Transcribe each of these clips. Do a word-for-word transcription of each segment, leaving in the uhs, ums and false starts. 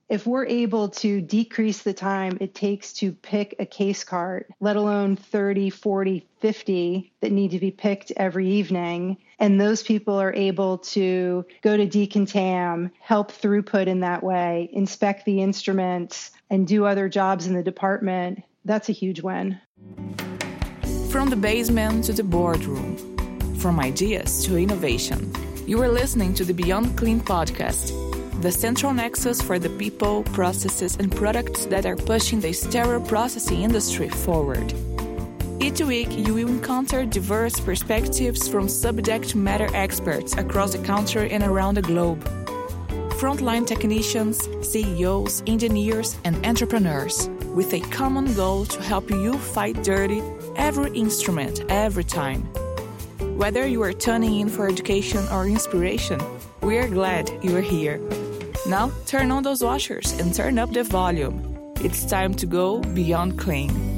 if we're able to decrease the time it takes to pick a case cart, let alone thirty, forty, fifty that need to be picked every evening, and those people are able to go to decontam, help throughput in that way, inspect the instruments, and do other jobs in the department, that's a huge win. From the basement to the boardroom, from ideas to innovation, you are listening to the Beyond Clean podcast, the central nexus for the people, processes, and products that are pushing the sterile processing industry forward. Each week, you will encounter diverse perspectives from subject matter experts across the country and around the globe. Frontline technicians, C E Os, engineers, and entrepreneurs, with a common goal to help you fight dirty every instrument, every time. Whether you are tuning in for education or inspiration, we are glad you are here. Now, turn on those washers and turn up the volume. It's time to go beyond clean.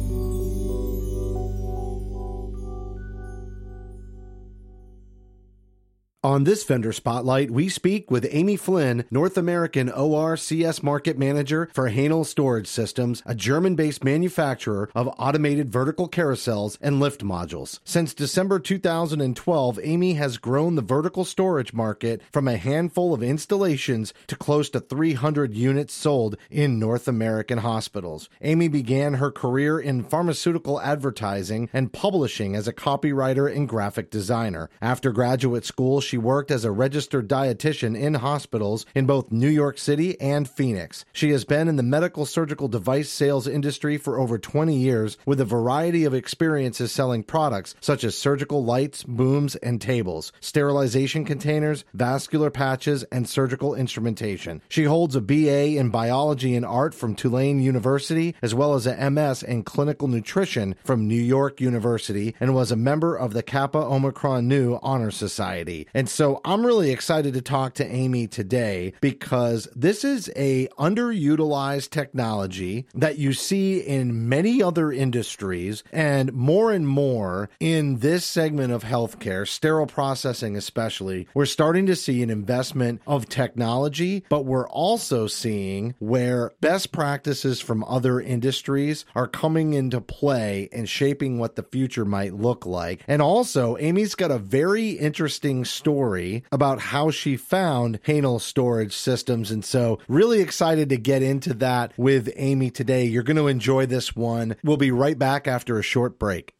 On this Vendor Spotlight, we speak with Amy Flynn, North American O R C S Market Manager for Haenel Storage Systems, a German-based manufacturer of automated vertical carousels and lift modules. Since December two thousand twelve, Amy has grown the vertical storage market from a handful of installations to close to three hundred units sold in North American hospitals. Amy began her career in pharmaceutical advertising and publishing as a copywriter and graphic designer. After graduate school, she worked as a registered dietitian in hospitals in both New York City and Phoenix. She has been in the medical surgical device sales industry for over twenty years with a variety of experiences selling products such as surgical lights, booms, and tables, sterilization containers, vascular patches, and surgical instrumentation. She holds a B A in biology and art from Tulane University, as well as an M S in clinical nutrition from New York University, and was a member of the Kappa Omicron Nu Honor Society. And so I'm really excited to talk to Amy today because this is a underutilized technology that you see in many other industries, and more and more in this segment of healthcare, sterile processing especially. We're starting to see an investment of technology, but we're also seeing where best practices from other industries are coming into play and shaping what the future might look like. And also, Amy's got a very interesting story story about how she found Haenel Storage Systems. And so really excited to get into that with Amy today. You're going to enjoy this one. We'll be right back after a short break.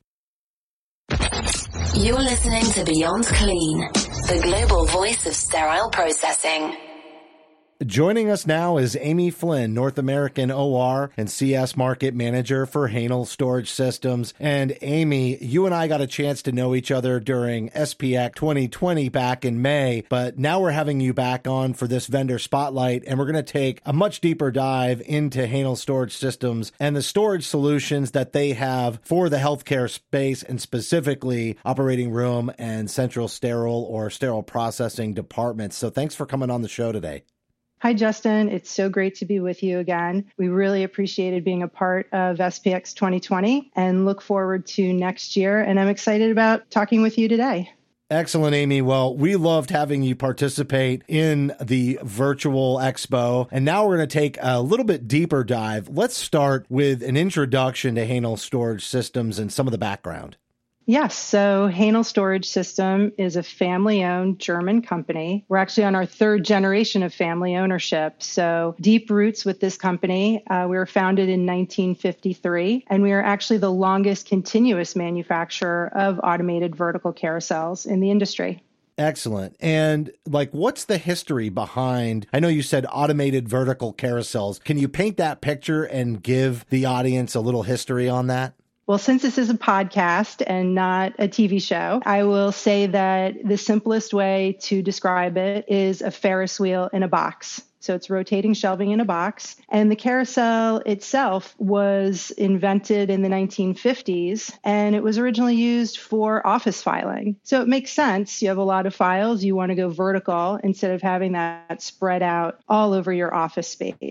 You're listening to Beyond Clean, the global voice of sterile processing. Joining us now is Amy Flynn, North American O R and C S Market Manager for Haenel Storage Systems. And Amy, you and I got a chance to know each other during S P X twenty twenty back in May, but now we're having you back on for this Vendor Spotlight, and we're going to take a much deeper dive into Haenel Storage Systems and the storage solutions that they have for the healthcare space, and specifically operating room and central sterile or sterile processing departments. So thanks for coming on the show today. Hi, Justin. It's so great to be with you again. We really appreciated being a part of S P X twenty twenty and look forward to next year. And I'm excited about talking with you today. Excellent, Amy. Well, we loved having you participate in the virtual expo. And now we're going to take a little bit deeper dive. Let's start with an introduction to Haenel Storage Systems and some of the background. Yes. So Haenel Storage System is a family-owned German company. We're actually on our third generation of family ownership. So deep roots with this company. Uh, we were founded in nineteen fifty-three, and we are actually the longest continuous manufacturer of automated vertical carousels in the industry. Excellent. And like, what's the history behind, I know you said automated vertical carousels. Can you paint that picture and give the audience a little history on that? Well, since this is a podcast and not a T V show, I will say that the simplest way to describe it is a Ferris wheel in a box. So it's rotating shelving in a box. And the carousel itself was invented in the nineteen fifties, and it was originally used for office filing. So it makes sense. You have a lot of files. You want to go vertical instead of having that spread out all over your office space.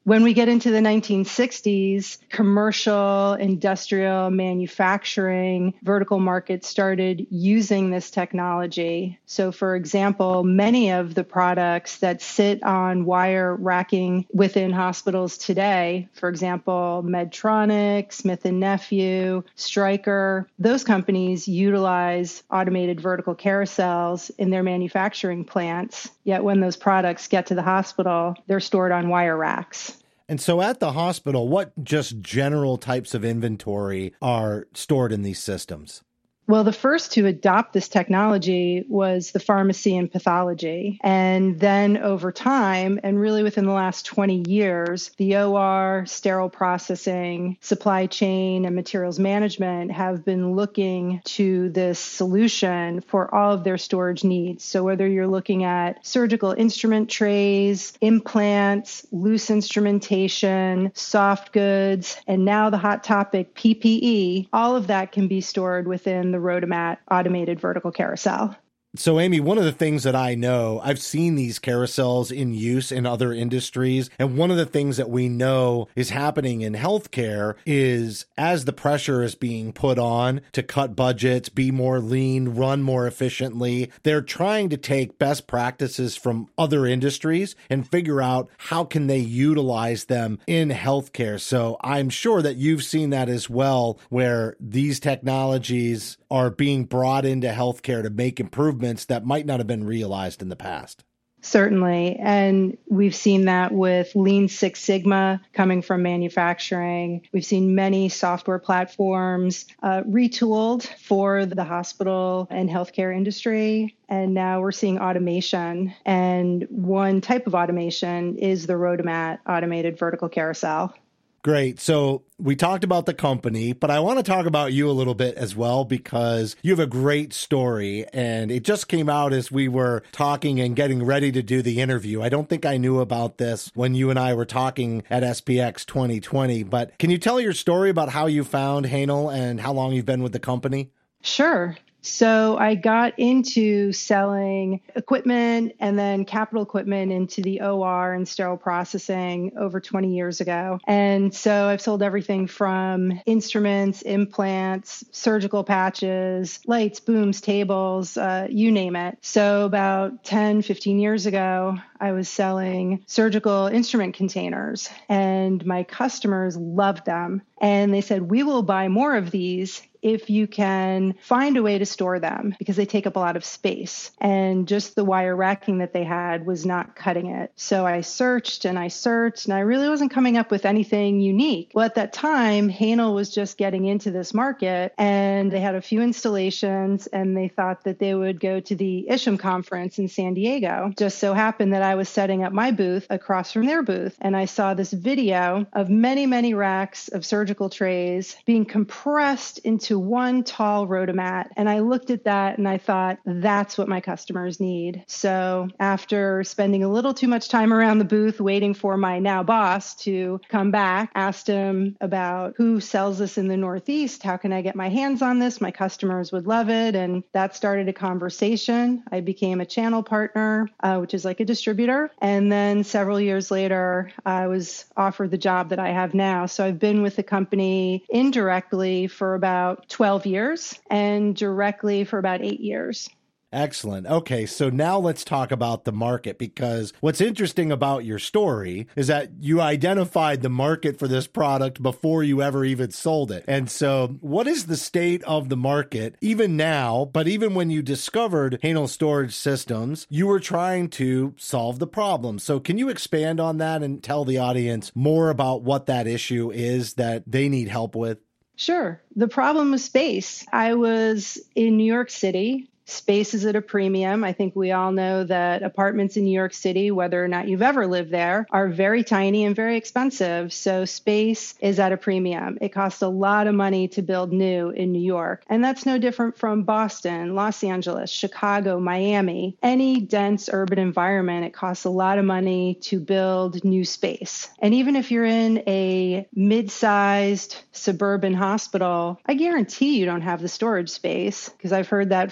When we get into the nineteen sixties, commercial, industrial, manufacturing, vertical markets started using this technology. So, for example, many of the products that sit on wire racking within hospitals today, for example, Medtronic, Smith and Nephew, Stryker, those companies utilize automated vertical carousels in their manufacturing plants. Yet when those products get to the hospital, they're stored on wire racks. And so at the hospital, what just general types of inventory are stored in these systems? Well, the first to adopt this technology was the pharmacy and pathology. And then over time, and really within the last twenty years, the O R, sterile processing, supply chain, and materials management have been looking to this solution for all of their storage needs. So whether you're looking at surgical instrument trays, implants, loose instrumentation, soft goods, and now the hot topic, P P E, all of that can be stored within the the Rotomat automated vertical carousel. So, Amy, one of the things that I know, I've seen these carousels in use in other industries. And one of the things that we know is happening in healthcare is as the pressure is being put on to cut budgets, be more lean, run more efficiently, they're trying to take best practices from other industries and figure out how can they utilize them in healthcare. So I'm sure that you've seen that as well, where these technologies are being brought into healthcare to make improvements that might not have been realized in the past. Certainly. And we've seen that with Lean Six Sigma coming from manufacturing. We've seen many software platforms uh, retooled for the hospital and healthcare industry. And now we're seeing automation. And one type of automation is the Rotomat automated vertical carousel. Great. So we talked about the company, but I want to talk about you a little bit as well, because you have a great story and it just came out as we were talking and getting ready to do the interview. I don't think I knew about this when you and I were talking at S P X twenty twenty, but can you tell your story about how you found Haenel and how long you've been with the company? Sure. So I got into selling equipment and then capital equipment into the O R and sterile processing over twenty years ago. And so I've sold everything from instruments, implants, surgical patches, lights, booms, tables, uh, you name it. So about ten, fifteen years ago, I was selling surgical instrument containers and my customers loved them. And they said, we will buy more of these if you can find a way to store them, because they take up a lot of space. And just the wire racking that they had was not cutting it. So I searched and I searched and I really wasn't coming up with anything unique. Well, at that time, Haenel was just getting into this market and they had a few installations and they thought that they would go to the I S H M conference in San Diego. Just so happened that I was setting up my booth across from their booth and I saw this video of many, many racks of surgical trays being compressed into to one tall Rotomat. And I looked at that and I thought, that's what my customers need. So after spending a little too much time around the booth waiting for my now boss to come back, asked him about who sells this in the Northeast. How can I get my hands on this? My customers would love it. And that started a conversation. I became a channel partner, uh, which is like a distributor. And then several years later, I was offered the job that I have now. So I've been with the company indirectly for about twelve years and directly for about eight years. Excellent. Okay, so now let's talk about the market, because what's interesting about your story is that you identified the market for this product before you ever even sold it. And so what is the state of the market even now, but even when you discovered Haenel Storage Systems, you were trying to solve the problem. So can you expand on that and tell the audience more about what that issue is that they need help with? Sure. The problem was space. I was in New York City. Space is at a premium. I think we all know that apartments in New York City, whether or not you've ever lived there, are very tiny and very expensive. So space is at a premium. It costs a lot of money to build new in New York. And that's no different from Boston, Los Angeles, Chicago, Miami. Any dense urban environment, it costs a lot of money to build new space. And even if you're in a mid-sized suburban hospital, I guarantee you don't have the storage space, because I've heard that from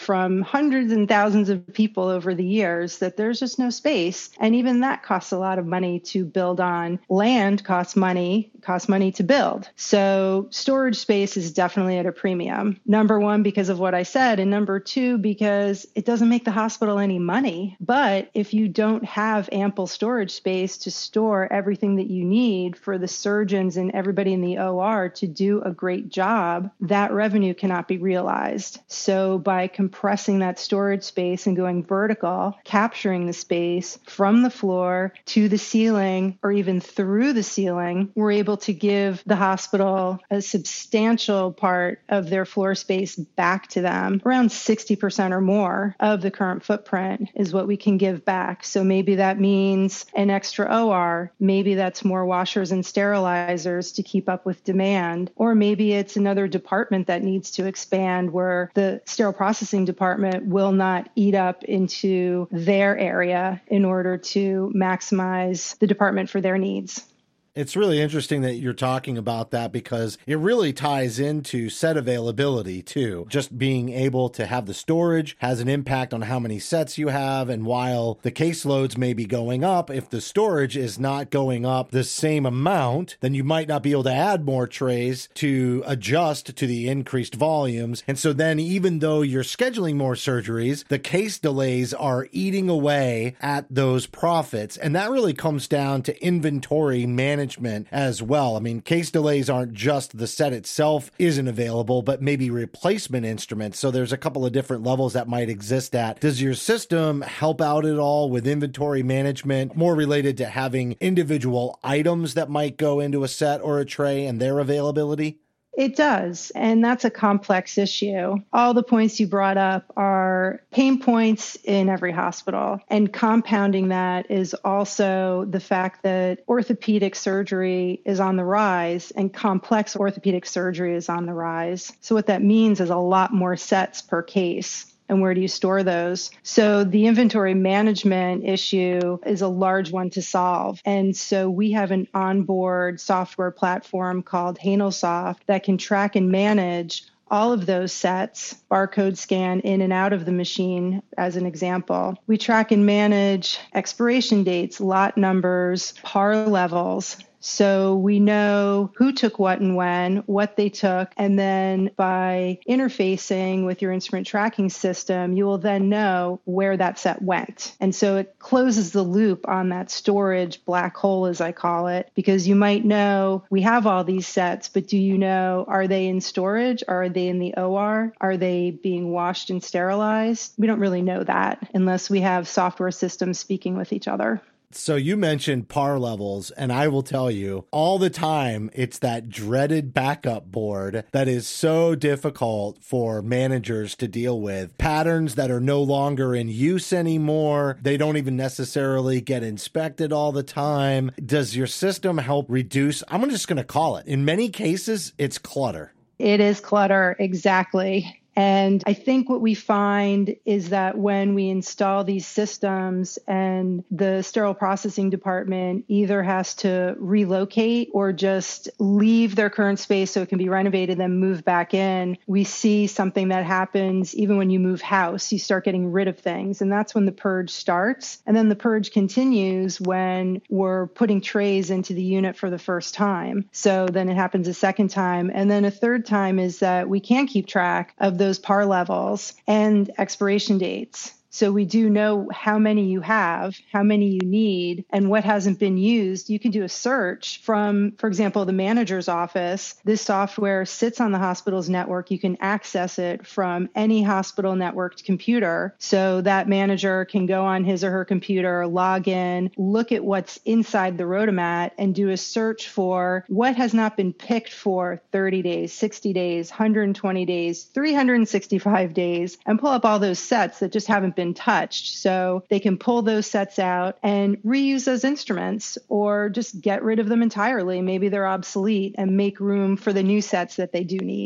hundreds and thousands of people over the years that there's just no space. And even that costs a lot of money to build on. Land costs money, costs money to build. So storage space is definitely at a premium. Number one, because of what I said. And number two, because it doesn't make the hospital any money. But if you don't have ample storage space to store everything that you need for the surgeons and everybody in the O R to do a great job, that revenue cannot be realized. So by compressing that storage space and going vertical, capturing the space from the floor to the ceiling or even through the ceiling, we're able to give the hospital a substantial part of their floor space back to them. Around sixty percent or more of the current footprint is what we can give back. So maybe that means an extra O R. Maybe that's more washers and sterilizers to keep up with demand. Or maybe it's another department that needs to expand where the sterile processing department will not eat up into their area in order to maximize the department for their needs. It's really interesting that you're talking about that because it really ties into set availability too. Just being able to have the storage has an impact on how many sets you have. And while the caseloads may be going up, if the storage is not going up the same amount, then you might not be able to add more trays to adjust to the increased volumes. And so then even though you're scheduling more surgeries, the case delays are eating away at those profits. And that really comes down to inventory management as well. I mean, case delays aren't just the set itself isn't available, but maybe replacement instruments. So there's a couple of different levels that might exist at. Does your system help out at all with inventory management, more related to having individual items that might go into a set or a tray and their availability? It does, and that's a complex issue. All the points you brought up are pain points in every hospital, and compounding that is also the fact that orthopedic surgery is on the rise and complex orthopedic surgery is on the rise. So what that means is a lot more sets per case. And where do you store those? So the inventory management issue is a large one to solve. And so we have an onboard software platform called HanelSoft that can track and manage all of those sets, barcode scan in and out of the machine, as an example. We track and manage expiration dates, lot numbers, par levels. So we know who took what and when, what they took, and then by interfacing with your instrument tracking system, you will then know where that set went. And so it closes the loop on that storage black hole, as I call it, because you might know we have all these sets, but do you know, are they in storage? Are they in the O R? Are they being washed and sterilized? We don't really know that unless we have software systems speaking with each other. So you mentioned par levels, and I will tell you all the time, it's that dreaded backup board that is so difficult for managers to deal with. Patterns that are no longer in use anymore. They don't even necessarily get inspected all the time. Does your system help reduce? I'm just going to call it. In many cases, it's clutter. It is clutter, exactly. And I think what we find is that when we install these systems and the sterile processing department either has to relocate or just leave their current space so it can be renovated, then move back in, we see something that happens even when you move house. You start getting rid of things. And that's when the purge starts. And then the purge continues when we're putting trays into the unit for the first time. So then it happens a second time. And then a third time is that we can't keep track of the those par levels and expiration dates. So we do know how many you have, how many you need, and what hasn't been used. You can do a search from, for example, the manager's office. This software sits on the hospital's network. You can access it from any hospital networked computer. So that manager can go on his or her computer, log in, look at what's inside the Rotomat, and do a search for what has not been picked for thirty days, sixty days, one hundred twenty days, three hundred sixty-five days, and pull up all those sets that just haven't been touched. So they can pull those sets out and reuse those instruments or just get rid of them entirely. Maybe they're obsolete and make room for the new sets that they do need.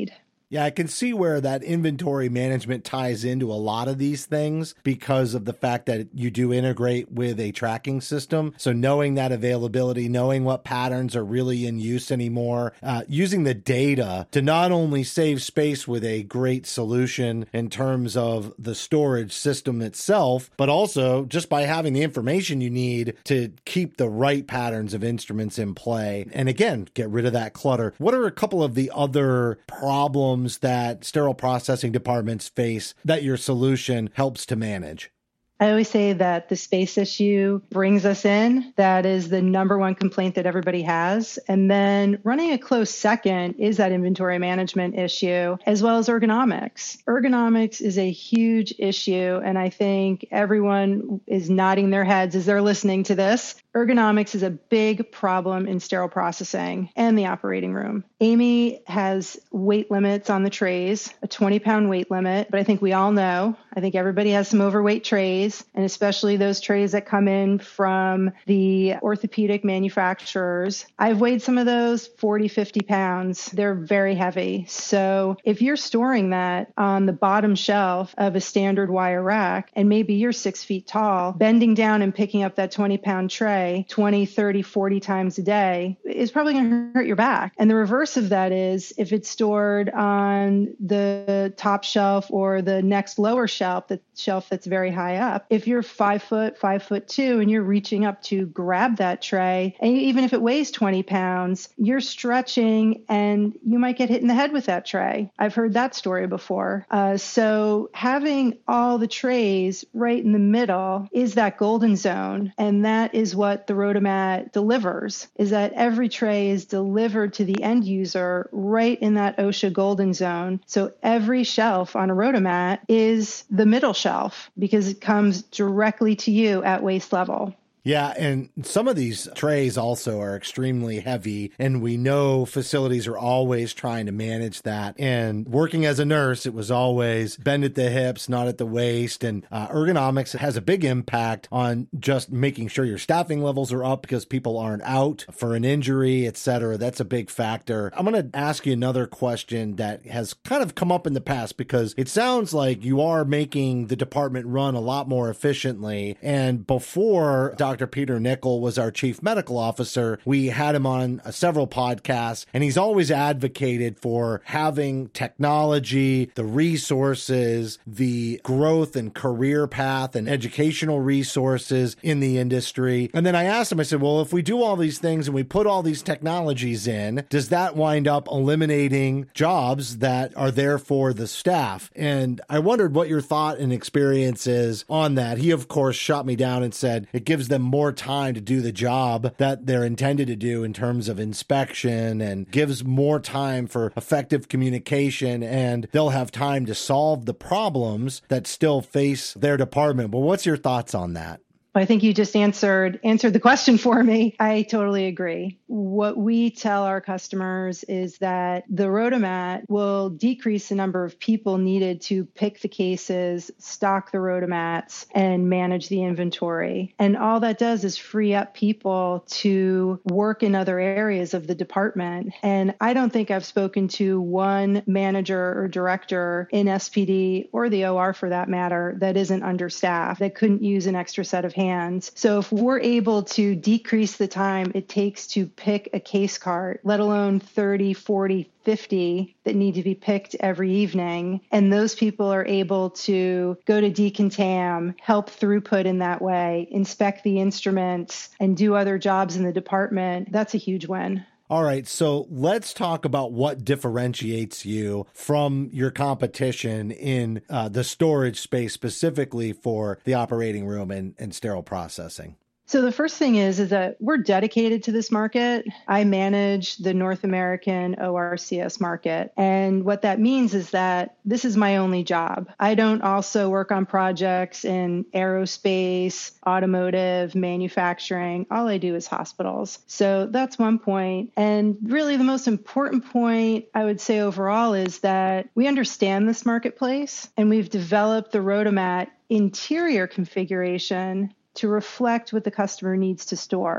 Yeah, I can see where that inventory management ties into a lot of these things because of the fact that you do integrate with a tracking system. So knowing that availability, knowing what patterns are really in use anymore, uh, using the data to not only save space with a great solution in terms of the storage system itself, but also just by having the information you need to keep the right patterns of instruments in play. And again, get rid of that clutter. What are a couple of the other problems that sterile processing departments face that your solution helps to manage? I always say that the space issue brings us in. That is the number one complaint that everybody has. And then running a close second is that inventory management issue, as well as ergonomics. Ergonomics is a huge issue, and I think everyone is nodding their heads as they're listening to this. Ergonomics is a big problem in sterile processing and the operating room. Amy has weight limits on the trays, a twenty pound weight limit, but I think we all know, I think everybody has some overweight trays, and especially those trays that come in from the orthopedic manufacturers. I've weighed some of those, forty, fifty pounds. They're very heavy. So if you're storing that on the bottom shelf of a standard wire rack, and maybe you're six feet tall, bending down and picking up that twenty pound tray twenty, thirty, forty times a day is probably going to hurt your back. And the reverse of that is if it's stored on the top shelf or the next lower shelf, the shelf that's very high up, if you're five foot, five foot two, and you're reaching up to grab that tray, and even if it weighs twenty pounds, you're stretching and you might get hit in the head with that tray. I've heard that story before. Uh, so having all the trays right in the middle is that golden zone. And that is what the Rotomat delivers, is that every tray is delivered to the end user right in that OSHA golden zone. So every shelf on a Rotomat is the middle shelf because it comes directly to you at waist level. Yeah, and some of these trays also are extremely heavy, and we know facilities are always trying to manage that. And working as a nurse, it was always bend at the hips, not at the waist. And uh, ergonomics has a big impact on just making sure your staffing levels are up because people aren't out for an injury, et cetera. That's a big factor. I'm going to ask you another question that has kind of come up in the past because it sounds like you are making the department run a lot more efficiently. And before Doctor Doctor Peter Nickel was our chief medical officer, we had him on uh, several podcasts, and he's always advocated for having technology, the resources, the growth and career path and educational resources in the industry. And then I asked him, I said, well, if we do all these things and we put all these technologies in, does that wind up eliminating jobs that are there for the staff? And I wondered what your thought and experience is on that. He, of course, shot me down and said it gives them more time to do the job that they're intended to do in terms of inspection and gives more time for effective communication, and they'll have time to solve the problems that still face their department. But what's your thoughts on that? I think you just answered answered the question for me. I totally agree. What we tell our customers is that the Rotomat will decrease the number of people needed to pick the cases, stock the Rotomats, and manage the inventory. And all that does is free up people to work in other areas of the department. And I don't think I've spoken to one manager or director in S P D or the O R for that matter that isn't understaffed, that couldn't use an extra set of hands. So if we're able to decrease the time it takes to pick a case cart, let alone thirty, forty, fifty that need to be picked every evening, and those people are able to go to decontam, help throughput in that way, inspect the instruments, and do other jobs in the department, that's a huge win. All right, so let's talk about what differentiates you from your competition in uh, the storage space, specifically for the operating room and, and sterile processing. So the first thing is, is that we're dedicated to this market. I manage the North American O R C S market. And what that means is that this is my only job. I don't also work on projects in aerospace, automotive, manufacturing. All I do is hospitals. So that's one point. And really the most important point I would say overall is that we understand this marketplace, and we've developed the Rotomat interior configuration to reflect what the customer needs to store.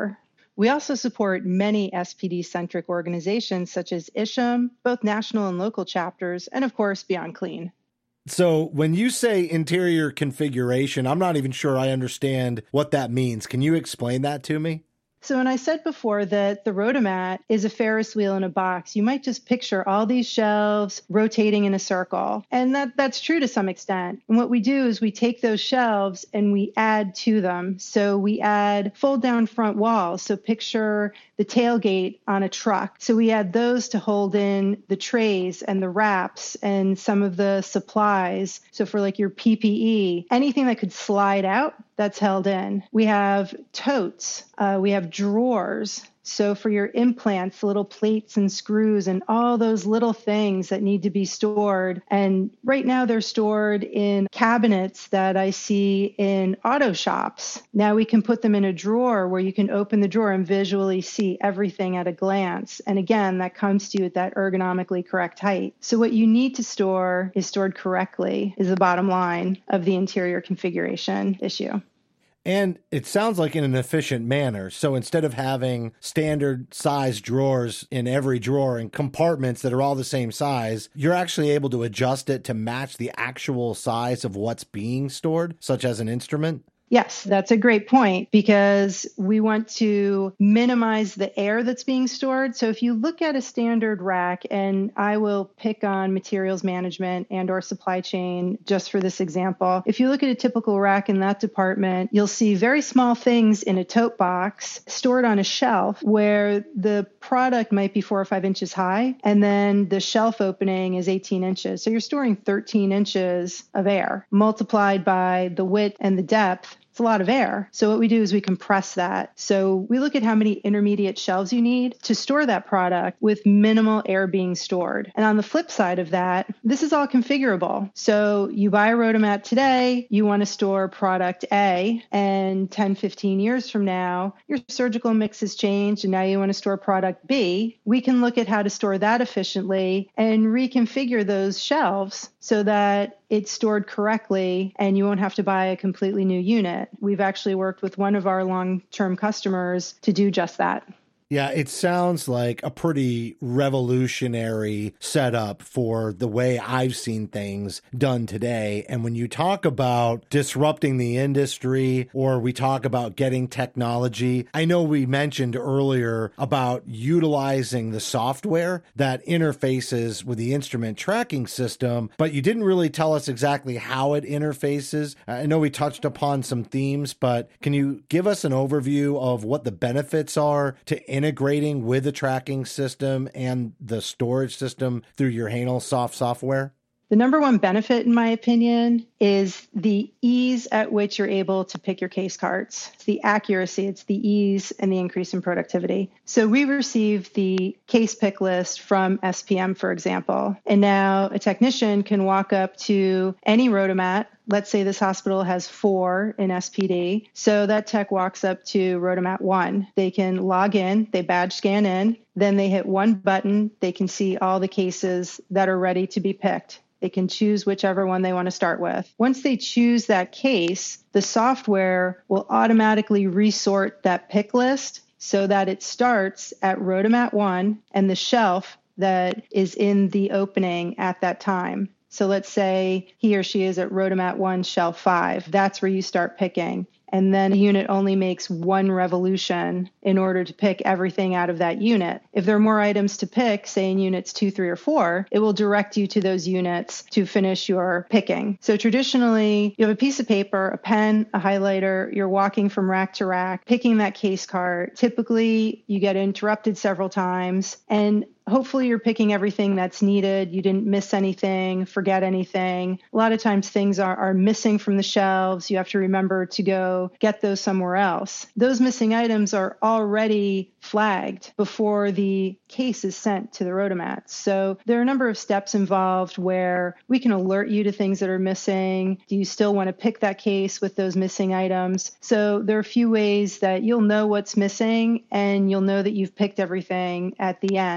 We also support many S P D-centric organizations such as ISHM, both national and local chapters, and of course, Beyond Clean. So when you say interior configuration, I'm not even sure I understand what that means. Can you explain that to me? So when I said before that the Rotomat is a Ferris wheel in a box, you might just picture all these shelves rotating in a circle. And that, that's true to some extent. And what we do is we take those shelves and we add to them. So we add fold down front walls. So picture the tailgate on a truck. So we add those to hold in the trays and the wraps and some of the supplies. So for like your P P E, anything that could slide out, that's held in. We have totes. Uh, we have drawers. So for your implants, little plates and screws and all those little things that need to be stored. And right now they're stored in cabinets that I see in auto shops. Now we can put them in a drawer where you can open the drawer and visually see everything at a glance. And again, that comes to you at that ergonomically correct height. So what you need to store is stored correctly is the bottom line of the interior configuration issue. And it sounds like in an efficient manner. So instead of having standard size drawers in every drawer and compartments that are all the same size, you're actually able to adjust it to match the actual size of what's being stored, such as an instrument. Yes, that's a great point because we want to minimize the air that's being stored. So if you look at a standard rack, and I will pick on materials management and or supply chain just for this example. If you look at a typical rack in that department, you'll see very small things in a tote box stored on a shelf where the product might be four or five inches high, and then the shelf opening is eighteen inches. So you're storing thirteen inches of air multiplied by the width and the depth. It's a lot of air. So what we do is we compress that. So we look at how many intermediate shelves you need to store that product with minimal air being stored. And on the flip side of that, this is all configurable. So you buy a Rotomat today, you want to store product A, and ten, fifteen years from now, your surgical mix has changed and now you want to store product B. We can look at how to store that efficiently and reconfigure those shelves so that it's stored correctly and you won't have to buy a completely new unit. We've actually worked with one of our long-term customers to do just that. Yeah, it sounds like a pretty revolutionary setup for the way I've seen things done today. And when you talk about disrupting the industry or we talk about getting technology, I know we mentioned earlier about utilizing the software that interfaces with the instrument tracking system, but you didn't really tell us exactly how it interfaces. I know we touched upon some themes, but can you give us an overview of what the benefits are to integrating with the tracking system and the storage system through your Hainel-Soft software? The number one benefit, in my opinion, is the ease at which you're able to pick your case cards. It's the accuracy, it's the ease, and the increase in productivity. So we receive the case pick list from S P M, for example, and now a technician can walk up to any Rotomat. Let's say this hospital has four in S P D. So that tech walks up to Rotomat one. They can log in, they badge scan in, then they hit one button. They can see all the cases that are ready to be picked. They can choose whichever one they want to start with. Once they choose that case, the software will automatically resort that pick list so that it starts at Rotomat one and the shelf that is in the opening at that time. So let's say he or she is at Rotomat one, shelf five. That's where you start picking. And then a unit only makes one revolution in order to pick everything out of that unit. If there are more items to pick, say in units two, three, or four, it will direct you to those units to finish your picking. So traditionally, you have a piece of paper, a pen, a highlighter, you're walking from rack to rack, picking that case card. Typically, you get interrupted several times, and hopefully you're picking everything that's needed. You didn't miss anything, forget anything. A lot of times things are, are missing from the shelves. You have to remember to go get those somewhere else. Those missing items are already flagged before the case is sent to the Rotomat. So there are a number of steps involved where we can alert you to things that are missing. Do you still want to pick that case with those missing items? So there are a few ways that you'll know what's missing and you'll know that you've picked everything at the end. It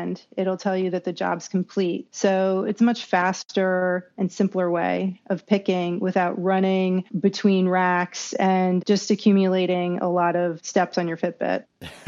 it'll tell you that the job's complete. So it's a much faster and simpler way of picking without running between racks and just accumulating a lot of steps on your Fitbit.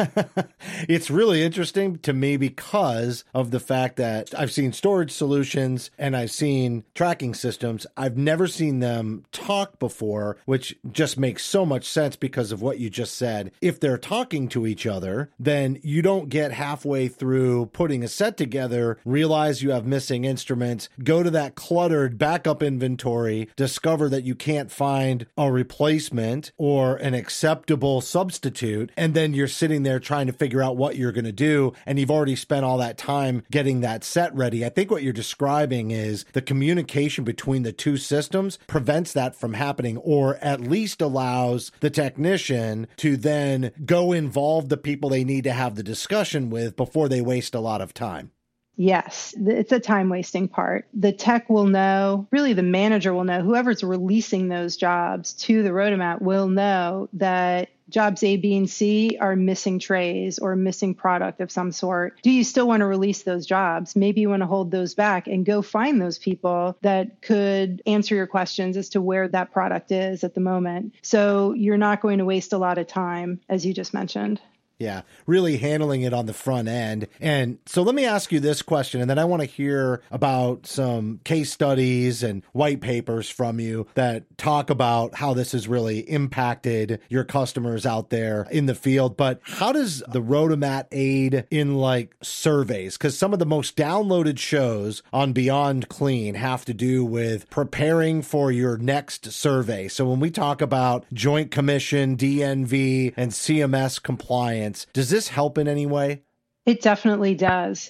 It's really interesting to me because of the fact that I've seen storage solutions and I've seen tracking systems. I've never seen them talk before, which just makes so much sense because of what you just said. If they're talking to each other, then you don't get halfway through putting a set together, realize you have missing instruments, go to that cluttered backup inventory, discover that you can't find a replacement or an acceptable substitute, and then you're sitting there trying to figure out what you're going to do, and you've already spent all that time getting that set ready. I think what you're describing is the communication between the two systems prevents that from happening, or at least allows the technician to then go involve the people they need to have the discussion with before they waste a lot of time. Yes, it's a time wasting part. The tech will know, really the manager will know, whoever's releasing those jobs to the Rotomat will know that jobs A, B, and C are missing trays or missing product of some sort. Do you still want to release those jobs? Maybe you want to hold those back and go find those people that could answer your questions as to where that product is at the moment. So you're not going to waste a lot of time, as you just mentioned. Yeah, really handling it on the front end. And so let me ask you this question, and then I want to hear about some case studies and white papers from you that talk about how this has really impacted your customers out there in the field. But how does the Rotomat aid in like surveys? Because some of the most downloaded shows on Beyond Clean have to do with preparing for your next survey. So when we talk about Joint Commission, D N V, and C M S compliance, does this help in any way? It definitely does.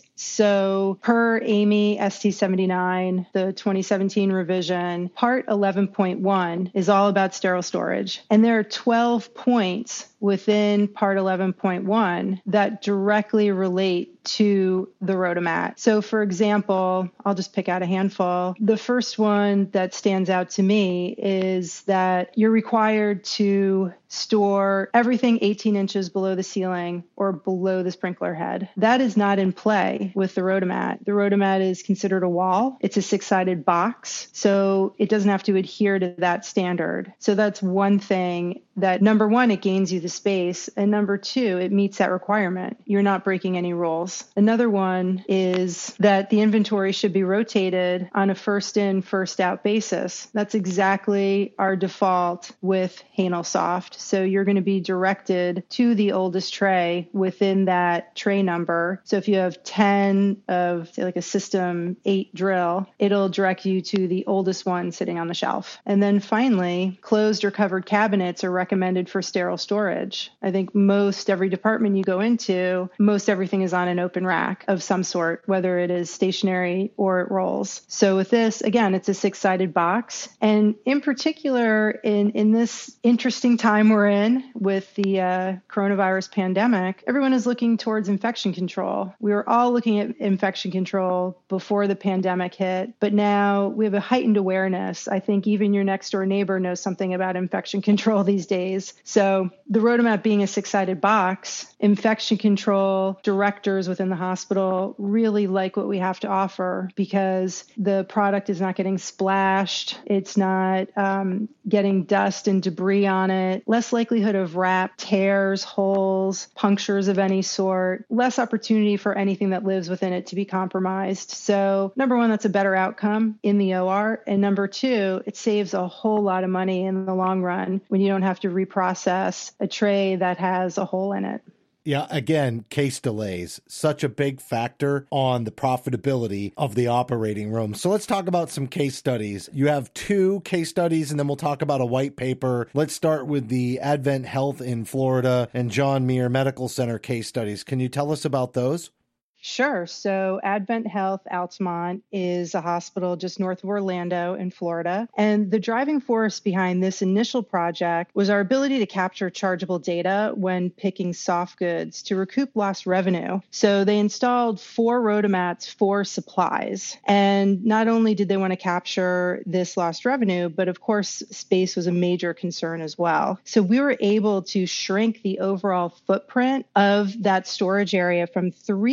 So per A M I S T seventy-nine, the twenty seventeen revision, part eleven point one is all about sterile storage. And there are twelve points within part eleven point one that directly relate to the Rotomat. So for example, I'll just pick out a handful. The first one that stands out to me is that you're required to store everything eighteen inches below the ceiling or below the sprinkler head. That is not in play with the Rotomat. The Rotomat is considered a wall. It's a six-sided box, so it doesn't have to adhere to that standard. So that's one thing that, number one, it gains you the space, and number two, it meets that requirement. You're not breaking any rules. Another one is that the inventory should be rotated on a first in, first out basis. That's exactly our default with Hainelsoft. So you're going to be directed to the oldest tray within that tray number. So if you have ten of, say, like a system eight drill, it'll direct you to the oldest one sitting on the shelf. And then finally, closed or covered cabinets are recommended for sterile storage. I think most every department you go into, most everything is on an open rack of some sort, whether it is stationary or it rolls. So with this, again, it's a six-sided box. And in particular, in, in this interesting time we're in with the uh, coronavirus pandemic, everyone is looking towards infection control. We were all looking at infection control before the pandemic hit, but now we have a heightened awareness. I think even your next door neighbor knows something about infection control these days. So the Rotomat being a six-sided box, infection control directors within the hospital really like what we have to offer because the product is not getting splashed. It's not um, getting dust and debris on it. Less likelihood of wrap, tears, holes, punctures of any sort. Less opportunity for anything that lives within it to be compromised. So number one, that's a better outcome in the O R. And number two, it saves a whole lot of money in the long run when you don't have to reprocess a tray that has a hole in it. Yeah, again, case delays, such a big factor on the profitability of the operating room. So let's talk about some case studies. You have two case studies, and then we'll talk about a white paper. Let's start with the Advent Health in Florida and John Muir Medical Center case studies. Can you tell us about those? Sure. So Advent Health Altamont is a hospital just north of Orlando in Florida. And the driving force behind this initial project was our ability to capture chargeable data when picking soft goods to recoup lost revenue. So they installed four Rotomats for supplies. And not only did they want to capture this lost revenue, but of course, space was a major concern as well. So we were able to shrink the overall footprint of that storage area from three thousand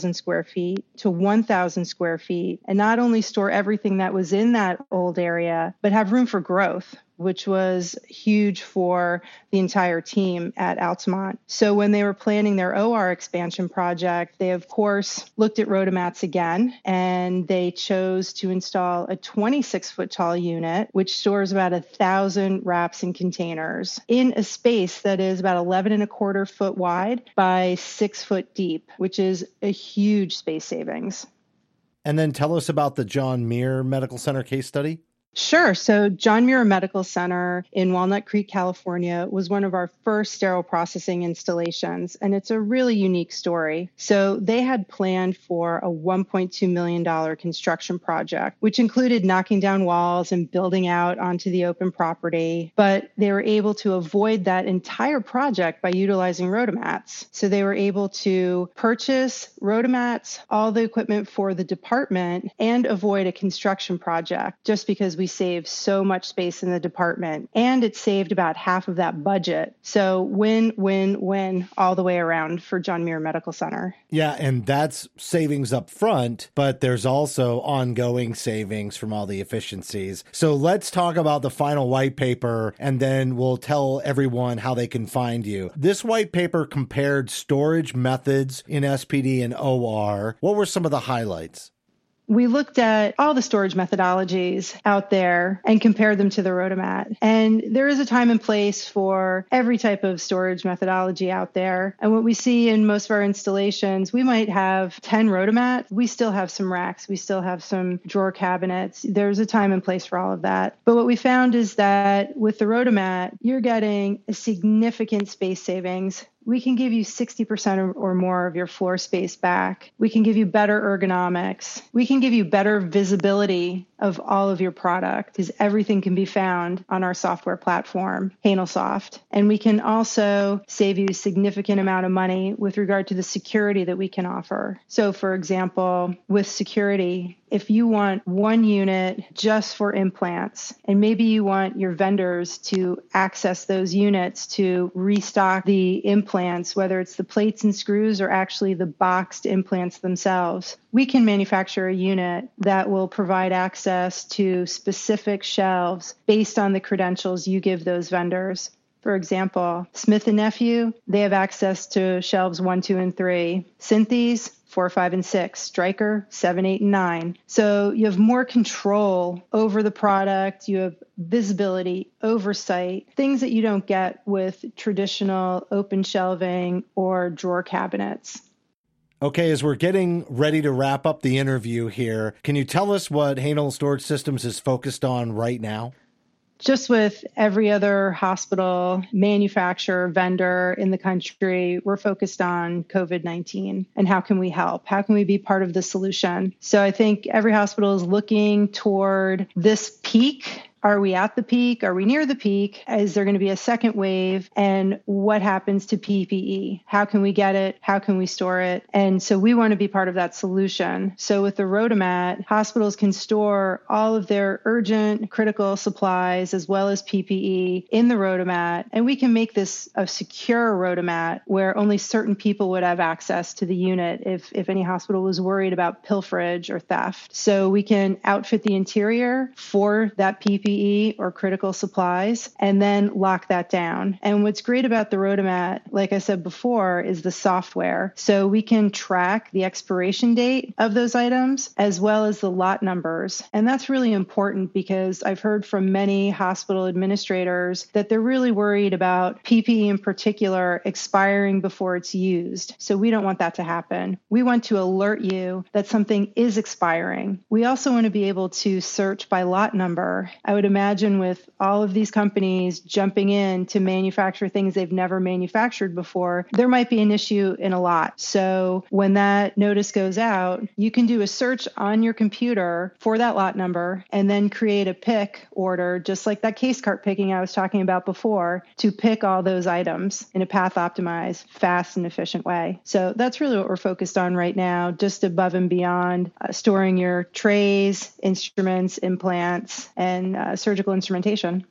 thousand square feet to one thousand square feet, and not only store everything that was in that old area, but have room for growth, which was huge for the entire team at Altamont. So when they were planning their O R expansion project, they of course looked at Rotomats again, and they chose to install a twenty-six foot tall unit, which stores about a thousand wraps and containers in a space that is about eleven and a quarter foot wide by six foot deep, which is a huge space savings. And then tell us about the John Muir Medical Center case study. Sure. So John Muir Medical Center in Walnut Creek, California, was one of our first sterile processing installations, and it's a really unique story. So they had planned for a one point two million dollars construction project, which included knocking down walls and building out onto the open property, but they were able to avoid that entire project by utilizing Rotomats. So they were able to purchase Rotomats, all the equipment for the department, and avoid a construction project just because we saved so much space in the department, and it saved about half of that budget. So win, win, win all the way around for John Muir Medical Center. Yeah, and that's savings up front, but there's also ongoing savings from all the efficiencies. So let's talk about the final white paper, and then we'll tell everyone how they can find you. This white paper compared storage methods in S P D and O R. What were some of the highlights? We looked at all the storage methodologies out there and compared them to the Rotomat. And there is a time and place for every type of storage methodology out there. And what we see in most of our installations, we might have ten Rotomat. We still have some racks. We still have some drawer cabinets. There's a time and place for all of that. But what we found is that with the Rotomat, you're getting a significant space savings. We can give you sixty percent or more of your floor space back. We can give you better ergonomics. We can give you better visibility of all of your product because everything can be found on our software platform, HanelSoft. And we can also save you a significant amount of money with regard to the security that we can offer. So for example, with security, if you want one unit just for implants, and maybe you want your vendors to access those units to restock the implants, whether it's the plates and screws or actually the boxed implants themselves, we can manufacture a unit that will provide access to specific shelves based on the credentials you give those vendors. For example, Smith and Nephew, they have access to shelves one, two, and three. Synthes, four, five, and six. Stryker, seven, eight, and nine. So you have more control over the product. You have visibility, oversight, things that you don't get with traditional open shelving or drawer cabinets. Okay, as we're getting ready to wrap up the interview here, can you tell us what Haenel Storage Systems is focused on right now? Just with every other hospital, manufacturer, vendor in the country, we're focused on COVID nineteen and how can we help? How can we be part of the solution? So I think every hospital is looking toward this peak. Are we at the peak? Are we near the peak? Is there going to be a second wave? And what happens to P P E? How can we get it? How can we store it? And so we want to be part of that solution. So with the Rotomat, hospitals can store all of their urgent critical supplies as well as P P E in the Rotomat. And we can make this a secure Rotomat where only certain people would have access to the unit if, if any hospital was worried about pilferage or theft. So we can outfit the interior for that P P E or critical supplies, and then lock that down. And what's great about the Rotomat, like I said before, is the software. So we can track the expiration date of those items as well as the lot numbers. And that's really important because I've heard from many hospital administrators that they're really worried about P P E in particular expiring before it's used. So we don't want that to happen. We want to alert you that something is expiring. We also want to be able to search by lot number. I would imagine with all of these companies jumping in to manufacture things they've never manufactured before, there might be an issue in a lot. So when that notice goes out, you can do a search on your computer for that lot number and then create a pick order, just like that case cart picking I was talking about before, to pick all those items in a path optimized, fast and efficient way. So that's really what we're focused on right now, just above and beyond uh, storing your trays, instruments, implants, and uh, surgical instrumentation.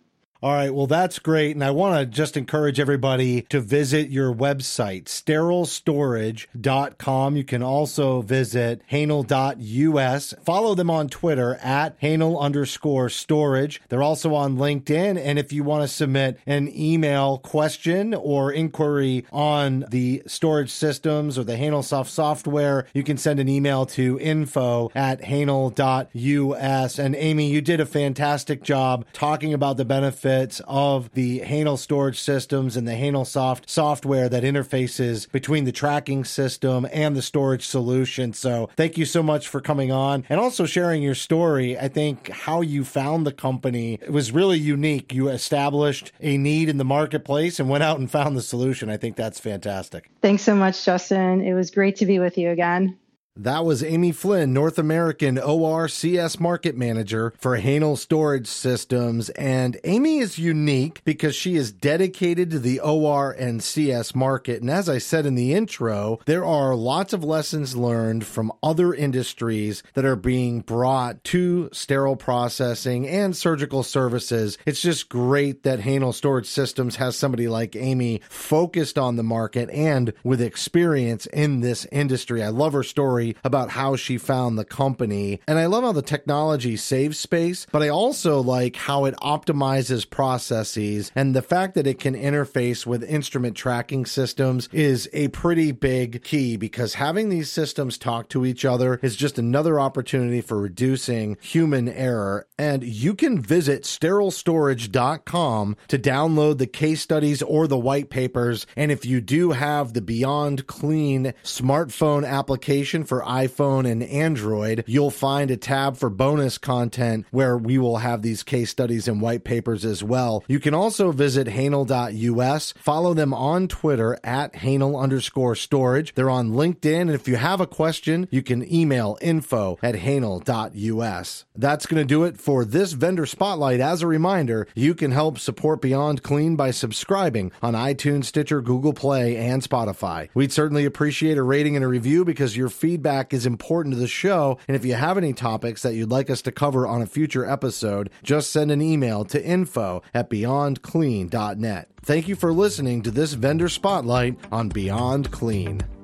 All right, well, that's great. And I want to just encourage everybody to visit your website, sterile storage dot com. You can also visit Hahnel dot U S. Follow them on Twitter at Hahnel underscore storage. They're also on LinkedIn. And if you want to submit an email question or inquiry on the storage systems or the HahnelSoft software, you can send an email to info at Hahnel dot U S. And Amy, you did a fantastic job talking about the benefits of the Hahnel storage systems and the HahnelSoft software that interfaces between the tracking system and the storage solution. So thank you so much for coming on and also sharing your story. I think how you found the company was really unique. You established a need in the marketplace and went out and found the solution. I think that's fantastic. Thanks so much, Justin. It was great to be with you again. That was Amy Flynn, North American O R C S Market Manager for Hahnel Storage Systems. And Amy is unique because she is dedicated to the O R and C S market. And as I said in the intro, there are lots of lessons learned from other industries that are being brought to sterile processing and surgical services. It's just great that Hahnel Storage Systems has somebody like Amy focused on the market and with experience in this industry. I love her story about how she found the company. And I love how the technology saves space, but I also like how it optimizes processes. And the fact that it can interface with instrument tracking systems is a pretty big key, because having these systems talk to each other is just another opportunity for reducing human error. And you can visit sterile storage dot com to download the case studies or the white papers. And if you do have the Beyond Clean smartphone application for iPhone and Android, you'll find a tab for bonus content where we will have these case studies and white papers as well. You can also visit Hahnel dot U S. Follow them on Twitter at Hahnel underscore storage. They're on LinkedIn. And if you have a question, you can email info at Hahnel dot U S. That's going to do it for this Vendor Spotlight. As a reminder, you can help support Beyond Clean by subscribing on iTunes, Stitcher, Google Play, and Spotify. We'd certainly appreciate a rating and a review because your feedback is important to the show. And if you have any topics that you'd like us to cover on a future episode, just send an email to info at beyond clean dot net. Thank you for listening to this Vendor Spotlight on Beyond Clean.